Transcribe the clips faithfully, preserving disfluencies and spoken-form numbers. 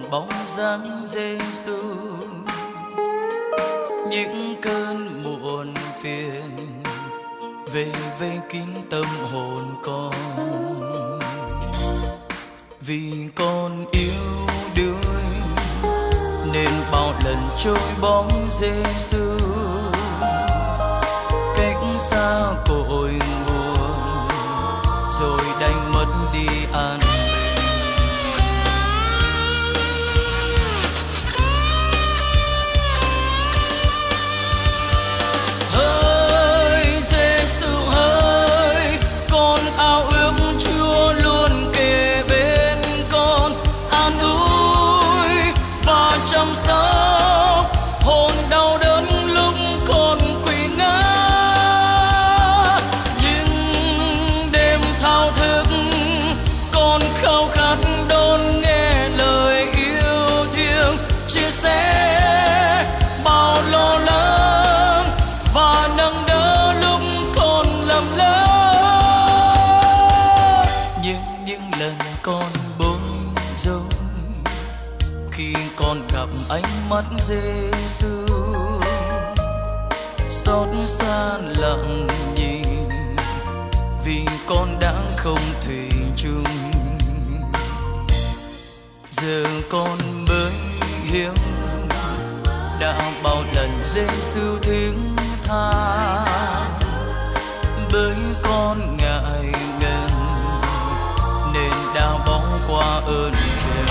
bóng dáng Giêsu, những cơn muộn phiền về vây kín tâm hồn con. Vì con yếu đuối nên bao lần trôi bóng Giêsu, cách xa cội nguồn rồi đành mất đi an bình. Hỡi Giêsu hỡi, con ao ước Chúa luôn kề bên con, an ủi và chăm sóc hồn đau đớn lúc con quỳ ngã. Nhưng đêm thao thức con khao khát đón nghe lời yêu thương, chia sẻ bao lo lắng và nâng đỡ lúc con lầm lỡ. Nhưng những lần con bối rối khi con gặp ánh mắt Giêsu, xót xa lặng nhìn vì con đã không thủy chung. Giờ con mới hiểu đã bao lần Giêsu thứ tha, bởi con ngại ngần nên đã bỏ qua ơn trời.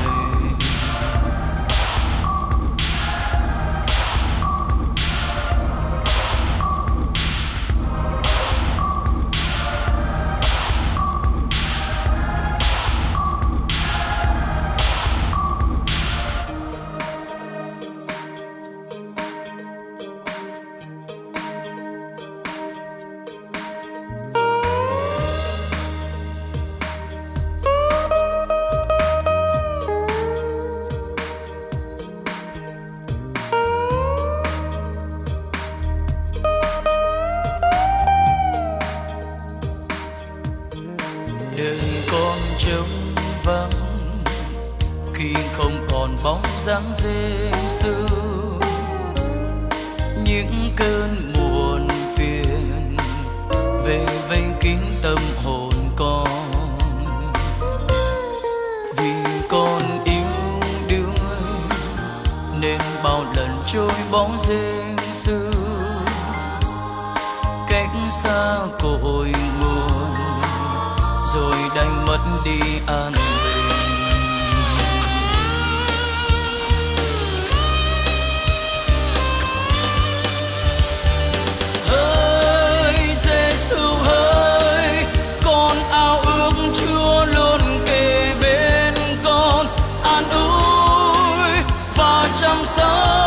Đời con trống vắng khi không còn bóng dáng Giêsu, những cơn muộn phiền về vây kín tâm hồn con. Vì con yếu đuối nên bao lần trôi bóng Giêsu, cách xa cội nguồn rồi đành mất đi an bình. Hỡi Giêsu hỡi, con ao ước Chúa luôn kề bên con, an ủi và chăm sóc